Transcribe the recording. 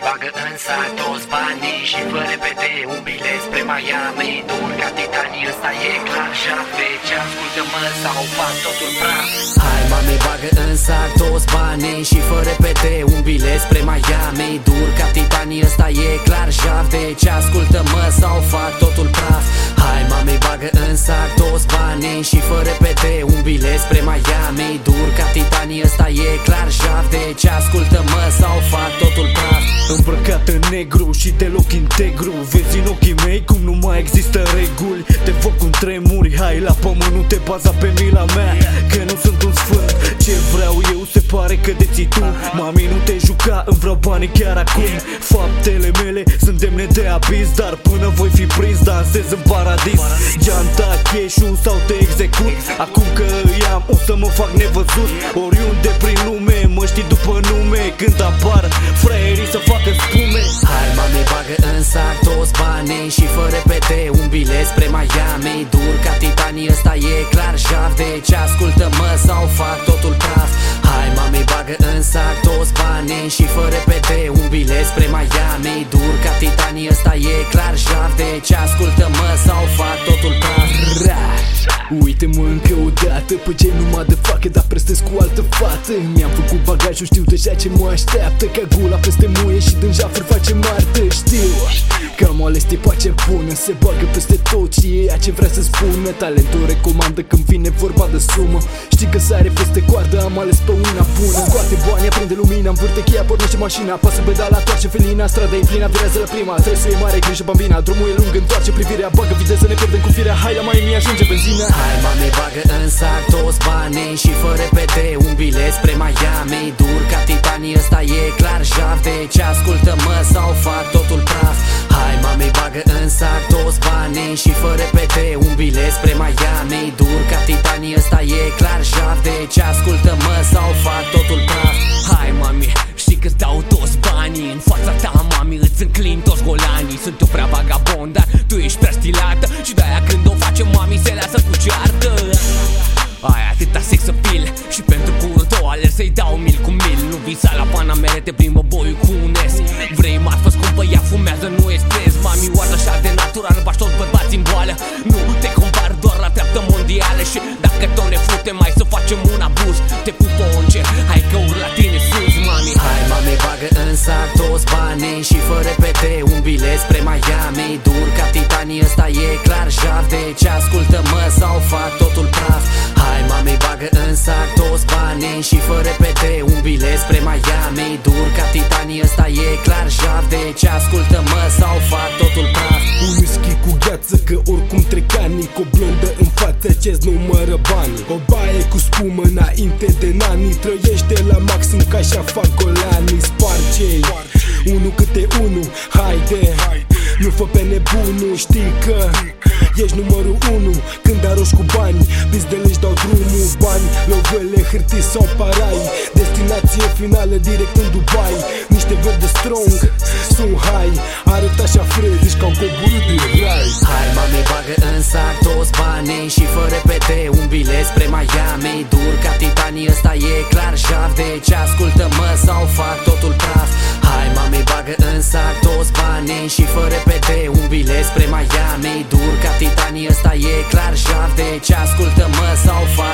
bagă în sac toți banii și fă repede un bilet spre Miami. Dur ca titanii, ăsta e clar. Jave, ce ascultă-mă sau fac totul praf. Hai mami, bagă în sac toți banii și fă repede un bilet spre Miami. Dur ca titanii, ăsta e clar. Jave, ce ascultă-mă sau fac totul praf. Hai mami, bagă în sac toți banii și fă repede un bilet spre Miami. Dur ca titanii, ăsta e clar. Jave, ce ascultă-mă sau fac totul praf. Îmbrăcat în negru și deloc integru. Vezi în ochii mei cum nu mai există reguli. Te văd cum tremuri, hai la pământ, nu te baza pe mila mea, că nu sunt un sfânt. Ce vreau eu se pare că deții tu. Mami, nu te juca, îmi vreau banii chiar acum. Faptele mele sunt demne de abis, dar până voi fi prins dansez în paradis. Geanta, cash-ul sau te execut. Acum că îi am o să mă fac nevăzut. Oriunde prin lume mă știi după nume. Când apar fraierii să facă spume. Hai mami, bagă în sac toți banii și fă repede un bilet spre Miami. Dur ca titanii, ăsta e clar. Jave, ce ascultă-mă sau fac totul praf. Hai mami, bagă în sac toți banii și fă repede un bilet spre Miami. Dur ca titanii, ăsta e clar. Jave, ce ascultă-mă sau fac totul praf. Uite-mă încă o dată pe ce numai de facă, dar prestez cu altă fată. Mi-am făcut bagajul, știu deja ce mă așteaptă. Ca gula peste muie și din jafuri face martă. Știu că am ales tipa ce bună, se bagă peste tot și e ea ce vrea să spună. Talentul recomandă când vine vorba de sumă. Știi că sare peste coardă, am ales pe una bună. Scoate bani, aprinde lumina, învârte cheia, pornește mașina. Pasă pedala, toarce felina, strada e plină, virează la prima. Trebuie să e mare grijă bambina, drumul e lung, întoarce privirea. Bagă viteză, ne pierdem cu firea, hai la mai mi ajunge benzina. Hai mami, bagă în sac toți banii și fă repede un bilet spre Miami. Dur ca titanii, ăsta e clar. Jave, ce ascultă-mă sau fac totul praf. Hai mami, bagă în sac toți banii și fă repede un bilet spre Miami. Dur ca titanii, ăsta e clar. Jave, ce ascultă-mă sau fac totul praf. Hai mami, știi că-ți dau toți banii. În fața ta mami, îți înclin toți golanii. Sunt eu prea vagabond, dar tu ești prea stilată. Și de-aia când o facem mami se lasă cu ceartă. Ai atâta sex appeal și pentru curul tău alerg să-i dau mil cu mil. Nu visa la Panamere, te plimbă boiul cu un S. Vrei marfă scumpă, ea fumează, nu e stres. Mami, oară așa de natural, bași toți bărbați în boală. Nu te compar doar la treaptă mondială. Și dacă tot ne futem, mai să facem un abuz. Te pupă în cer, hai că urc la tine sus, mami. Hai mami, bagă în sac toți banii și fă repede un bilet spre Miami. Dur ca titanii, ăsta e clar. Jave, ce ascultă-mă sau fac totul praf. Hai mami, bagă în sac toți banii și fă repede un bilet spre Miami. Dur ca titanii, ăsta e clar. Jave, ce ascultă-mă sau fac totul praf. Un whisky cu gheață, că oricum trec ani. Cu o blondă în față ce-ți numără banii. O baie cu spumă înainte de nani. Trăiește la maxim ca așa fac golanii. Sparge-i, unul câte unul, haide. Nu fă pe nebunul, știi că ești numărul 1 când aroși cu bani. Bizdele își dau drumul, bani, lovele, hârtii sau parai. Destinație finală direct în Dubai. Niște verde strong, sunt high. Arăt așa fredici că au coborât din rai. Hai mami, bagă în sac toți banii și fă repede un bilet spre Miami. Dur ca titanii, ăsta e clar. Jave, ce ascultă-mă sau fac totul praf. Hai mami, bagă în sac toți banii și fă repede un bilet spre Miami. Dur ca titanii, ăsta e clar. Jave, ce ascultă-mă sau fac